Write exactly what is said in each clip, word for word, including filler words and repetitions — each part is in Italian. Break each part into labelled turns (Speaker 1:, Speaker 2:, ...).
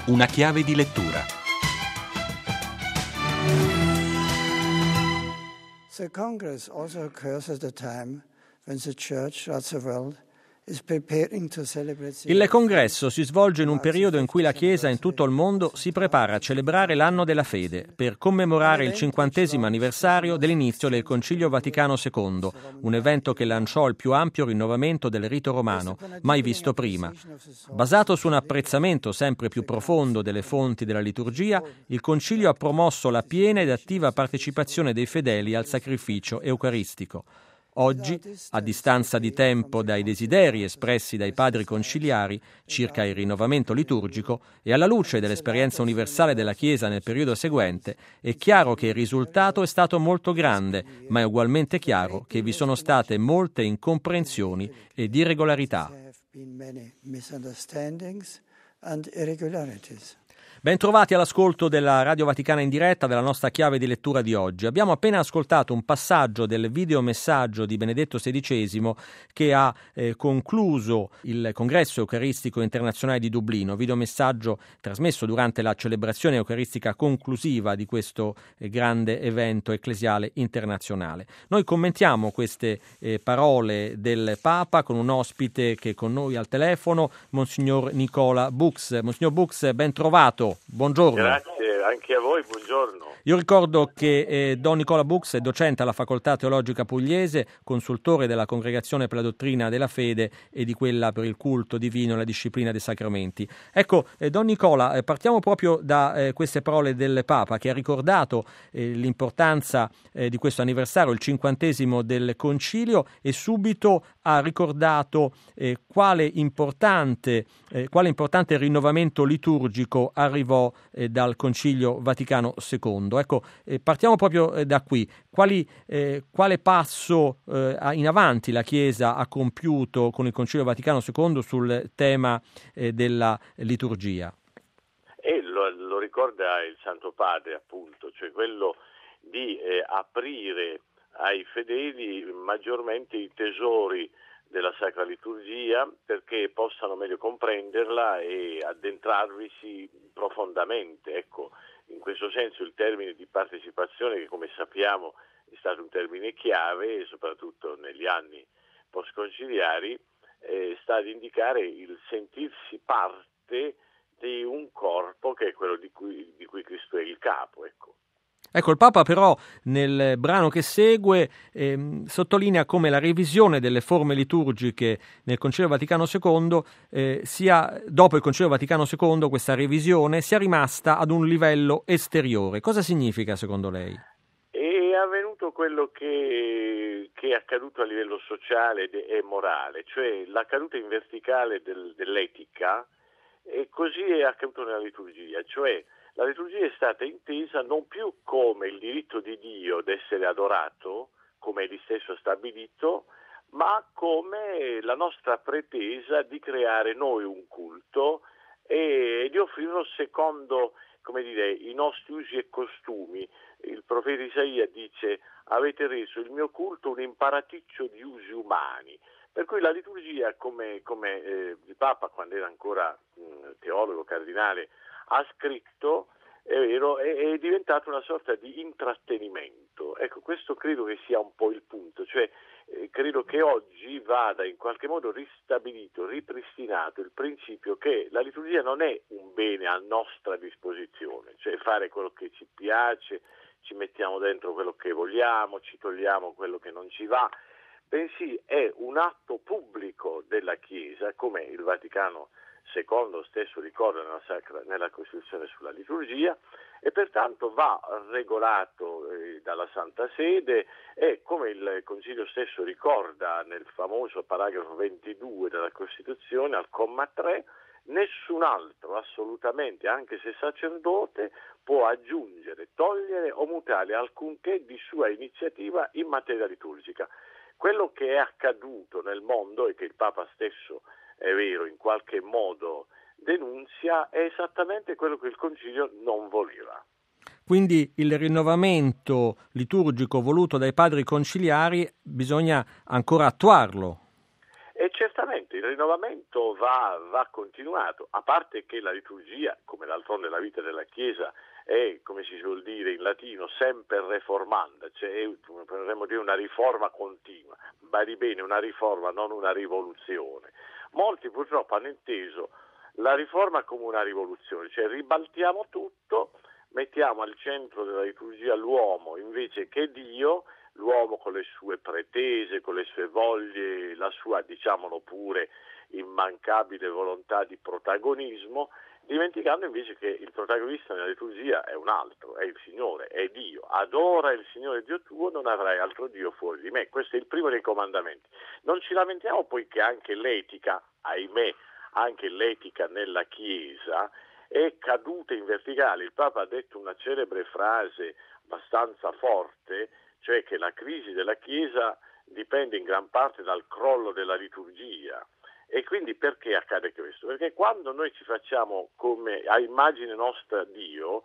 Speaker 1: Una chiave di lettura.
Speaker 2: The Congress also occurs at a time when the Church throughout the world is preparing to celebrate the
Speaker 3: Il congresso si svolge in un periodo in cui la Chiesa in tutto il mondo si prepara a celebrare l'anno della fede per commemorare il cinquantesimo anniversario dell'inizio del Concilio Vaticano secondo, un evento che lanciò il più ampio rinnovamento del rito romano, mai visto prima. Basato su un apprezzamento sempre più profondo delle fonti della liturgia, il Concilio ha promosso la piena ed attiva partecipazione dei fedeli al sacrificio eucaristico. Oggi, a distanza di tempo dai desideri espressi dai padri conciliari circa il rinnovamento liturgico e alla luce dell'esperienza universale della Chiesa nel periodo seguente, è chiaro che il risultato è stato molto grande, ma è ugualmente chiaro che vi sono state molte incomprensioni ed irregolarità. Bentrovati all'ascolto della Radio Vaticana in diretta della nostra chiave di lettura di oggi. Abbiamo appena ascoltato un passaggio del videomessaggio di Benedetto sedicesimo che ha eh, concluso il Congresso Eucaristico Internazionale di Dublino, videomessaggio trasmesso durante la celebrazione eucaristica conclusiva di questo eh, grande evento ecclesiale internazionale. Noi commentiamo queste eh, parole del Papa con un ospite che è con noi al telefono, Monsignor Nicola Bux. Monsignor Bux, ben trovato. Buongiorno.
Speaker 4: Grazie, anche a voi, buongiorno.
Speaker 3: Io ricordo che eh, Don Nicola Bux è docente alla Facoltà Teologica Pugliese, consultore della Congregazione per la Dottrina della Fede e di quella per il culto divino e la disciplina dei sacramenti. Ecco, eh, Don Nicola, eh, partiamo proprio da eh, queste parole del Papa, che ha ricordato eh, l'importanza eh, di questo anniversario, il cinquantesimo del Concilio, e subito ha ricordato eh, quale importante, eh, quale importante rinnovamento liturgico arrivò eh, dal Concilio Vaticano secondo. Ecco, eh, partiamo proprio eh, da qui. Quali, eh, quale passo eh, in avanti la Chiesa ha compiuto con il Concilio Vaticano secondo sul tema eh, della liturgia?
Speaker 4: E lo, lo ricorda il Santo Padre, appunto, cioè quello di eh, aprire ai fedeli maggiormente i tesori della Sacra Liturgia perché possano meglio comprenderla e addentrarvisi profondamente. Ecco, in questo senso il termine di partecipazione, che come sappiamo è stato un termine chiave, soprattutto negli anni postconciliari, eh, sta ad indicare il sentirsi parte di un corpo che è quello di cui, di cui Cristo è il capo, ecco.
Speaker 3: Ecco, il Papa però nel brano che segue ehm, sottolinea come la revisione delle forme liturgiche nel Concilio Vaticano secondo, eh, sia dopo il Concilio Vaticano secondo, questa revisione sia rimasta ad un livello esteriore. Cosa significa secondo lei?
Speaker 4: È avvenuto quello che, che è accaduto a livello sociale e morale, cioè la caduta in verticale del, dell'etica, e così è accaduto nella liturgia, cioè la liturgia è stata intesa non più come il diritto di Dio d'essere adorato, come egli stesso ha stabilito, ma come la nostra pretesa di creare noi un culto e di offrirlo secondo, come dire, i nostri usi e costumi. Il profeta Isaia dice: avete reso il mio culto un imparaticcio di usi umani. Per cui la liturgia, come, come eh, il Papa, quando era ancora mh, teologo, cardinale, ha scritto, è vero, è, è diventata una sorta di intrattenimento. Ecco, questo credo che sia un po' il punto, cioè eh, credo che oggi vada in qualche modo ristabilito, ripristinato il principio che la liturgia non è un bene a nostra disposizione, cioè fare quello che ci piace, ci mettiamo dentro quello che vogliamo, ci togliamo quello che non ci va, bensì è un atto pubblico della Chiesa, come il Vaticano secondo stesso ricorda nella, sacra, nella Costituzione sulla liturgia, e pertanto va regolato eh, dalla Santa Sede e, come il Concilio stesso ricorda nel famoso paragrafo ventidue della Costituzione, al comma tre, nessun altro assolutamente, anche se sacerdote, può aggiungere, togliere o mutare alcunché di sua iniziativa in materia liturgica. Quello che è accaduto nel mondo e che il Papa stesso, è vero, in qualche modo denunzia, è esattamente quello che il Concilio non voleva.
Speaker 3: Quindi il rinnovamento liturgico voluto dai padri conciliari bisogna ancora attuarlo.
Speaker 4: E certamente il rinnovamento va, va continuato, a parte che la liturgia, come d'altronde la vita della Chiesa, è, come si suol dire in latino, sempre reformanda, cioè è, potremmo dire, una riforma continua. Badi bene, una riforma, non una rivoluzione. Molti purtroppo hanno inteso la riforma come una rivoluzione, cioè ribaltiamo tutto, mettiamo al centro della liturgia l'uomo invece che Dio, l'uomo con le sue pretese, con le sue voglie, la sua, diciamolo pure, immancabile volontà di protagonismo, dimenticando invece che il protagonista nella liturgia è un altro, è il Signore, è Dio. Adora il Signore Dio tuo, non avrai altro Dio fuori di me. Questo è il primo dei comandamenti. Non ci lamentiamo poi che anche l'etica, ahimè, anche l'etica nella Chiesa è caduta in verticale. Il Papa ha detto una celebre frase abbastanza forte, cioè che la crisi della Chiesa dipende in gran parte dal crollo della liturgia. E quindi perché accade questo? Perché quando noi ci facciamo come a immagine nostra Dio,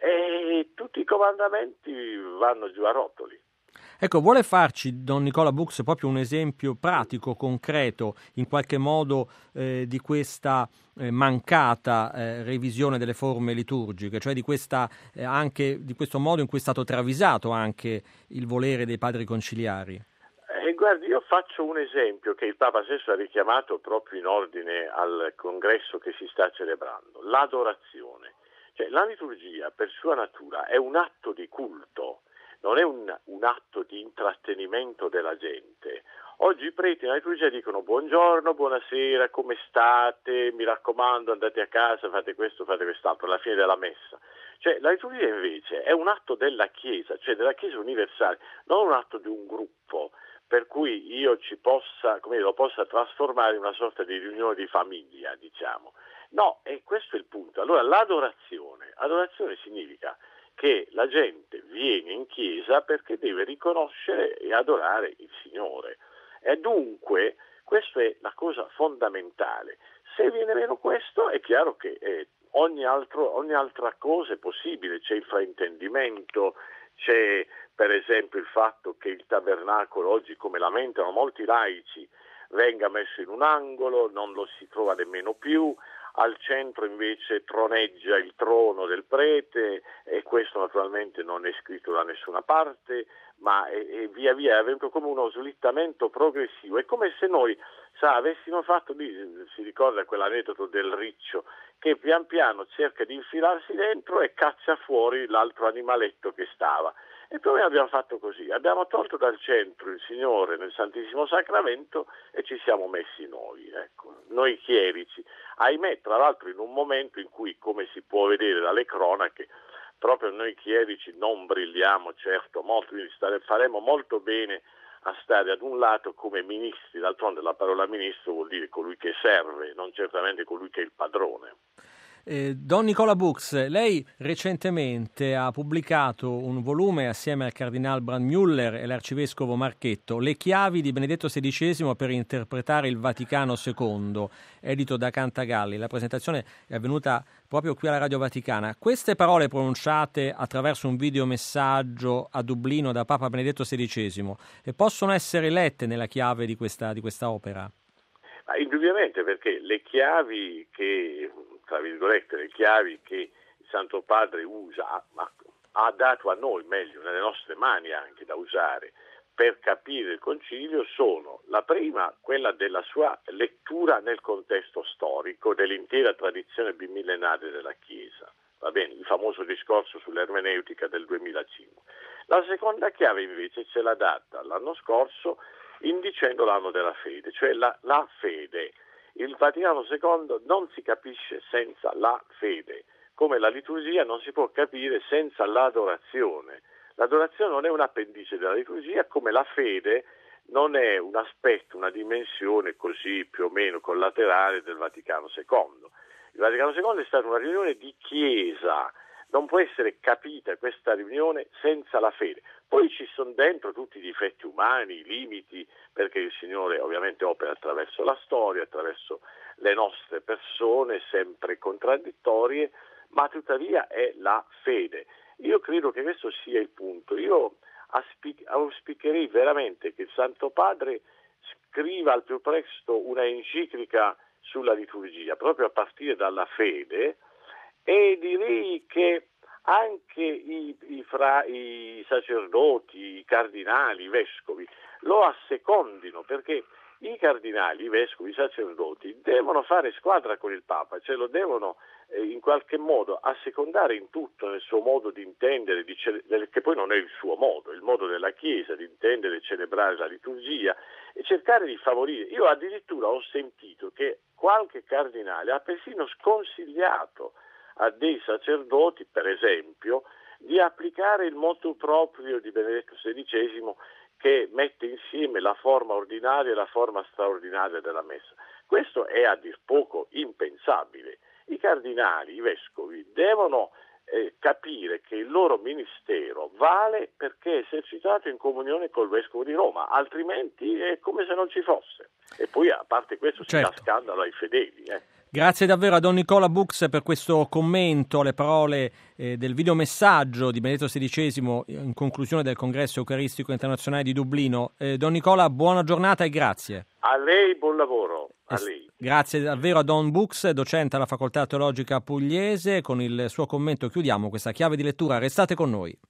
Speaker 4: eh, tutti i comandamenti vanno giù a rotoli.
Speaker 3: Ecco, vuole farci, Don Nicola Bux, proprio un esempio pratico, concreto, in qualche modo eh, di questa eh, mancata eh, revisione delle forme liturgiche, cioè di questa eh, anche di questo modo in cui è stato travisato anche il volere dei padri conciliari?
Speaker 4: Eh, guardi, io faccio un esempio che il Papa stesso ha richiamato proprio in ordine al congresso che si sta celebrando, l'adorazione. Cioè, la liturgia per sua natura è un atto di culto, non è un, un atto di intrattenimento della gente. Oggi i preti nella liturgia dicono buongiorno, buonasera, come state, mi raccomando andate a casa, fate questo, fate quest'altro, alla fine della messa. Cioè la liturgia invece è un atto della Chiesa, cioè della Chiesa universale, non un atto di un gruppo, per cui io ci possa, come dire, lo possa trasformare in una sorta di riunione di famiglia, diciamo. No, e questo è il punto. Allora l'adorazione, adorazione significa che la gente viene in chiesa perché deve riconoscere e adorare il Signore. E dunque questa è la cosa fondamentale. Se viene meno questo è chiaro che eh, ogni, altro, ogni altra cosa è possibile, c'è il fraintendimento, c'è per esempio il fatto che il tabernacolo oggi, come lamentano molti laici, venga messo in un angolo, non lo si trova nemmeno più. Al centro invece troneggia il trono del prete e questo naturalmente non è scritto da nessuna parte, ma è, è via via è avvenuto come uno slittamento progressivo. È come se noi sa, avessimo fatto, si ricorda quell'aneddoto del riccio che pian piano cerca di infilarsi dentro e caccia fuori l'altro animaletto che stava. E poi abbiamo fatto così, abbiamo tolto dal centro il Signore nel Santissimo Sacramento e ci siamo messi noi, ecco, noi chierici. Ahimè, tra l'altro in un momento in cui, come si può vedere dalle cronache, proprio noi chierici non brilliamo certo molto, quindi stare, faremo molto bene a stare ad un lato come ministri, d'altronde la parola ministro vuol dire colui che serve, non certamente colui che è il padrone.
Speaker 3: Eh, Don Nicola Bux, lei recentemente ha pubblicato un volume assieme al Cardinal Brandmüller e l'arcivescovo Marchetto, Le chiavi di Benedetto sedicesimo per interpretare il Vaticano secondo, edito da Cantagalli. La presentazione è avvenuta proprio qui alla Radio Vaticana. Queste parole pronunciate attraverso un videomessaggio a Dublino da Papa Benedetto sedicesimo possono essere lette nella chiave di questa, di questa opera?
Speaker 4: Ma indubbiamente, perché le chiavi che, tra virgolette, le chiavi che il Santo Padre usa, ma ha dato a noi, meglio, nelle nostre mani anche da usare, per capire il Concilio, sono la prima, quella della sua lettura nel contesto storico dell'intera tradizione bimillenaria della Chiesa. Va bene, il famoso discorso sull'ermeneutica del duemilacinque. La seconda chiave invece ce l'ha data l'anno scorso indicendo l'anno della fede, cioè la, la fede. Il Vaticano secondo non si capisce senza la fede, come la liturgia non si può capire senza l'adorazione. L'adorazione non è un appendice della liturgia, come la fede non è un aspetto, una dimensione così più o meno collaterale del Vaticano secondo. Il Vaticano secondo è stata una riunione di Chiesa, non può essere capita questa riunione senza la fede. Poi ci sono dentro tutti i difetti umani, i limiti, perché il Signore ovviamente opera attraverso la storia, attraverso le nostre persone, sempre contraddittorie, ma tuttavia è la fede. Io credo che questo sia il punto. Io auspicherei veramente che il Santo Padre scriva al più presto una enciclica sulla liturgia, proprio a partire dalla fede, e direi che anche i, i, fra, i sacerdoti, i cardinali, i vescovi lo assecondino, perché i cardinali, i vescovi, i sacerdoti devono fare squadra con il Papa, cioè lo devono eh, in qualche modo assecondare in tutto, nel suo modo di intendere, di cele- che poi non è il suo modo, è il modo della Chiesa di intendere e celebrare la liturgia, e cercare di favorire. Io addirittura ho sentito che qualche cardinale ha persino sconsigliato a dei sacerdoti, per esempio, di applicare il motu proprio di Benedetto sedicesimo, che mette insieme la forma ordinaria e la forma straordinaria della messa. Questo è a dir poco impensabile. I cardinali, i vescovi, devono eh, capire che il loro ministero vale perché è esercitato in comunione col vescovo di Roma, altrimenti è come se non ci fosse. E poi, a parte questo,
Speaker 3: certo,
Speaker 4: si dà scandalo ai fedeli. Eh.
Speaker 3: Grazie davvero a Don Nicola Bux per questo commento, le parole eh, del videomessaggio di Benedetto sedicesimo in conclusione del Congresso Eucaristico Internazionale di Dublino. Eh, Don Nicola, buona giornata e grazie.
Speaker 4: A lei buon lavoro. A lei.
Speaker 3: Grazie davvero a Don Bux, docente alla Facoltà Teologica Pugliese. Con il suo commento chiudiamo questa chiave di lettura. Restate con noi.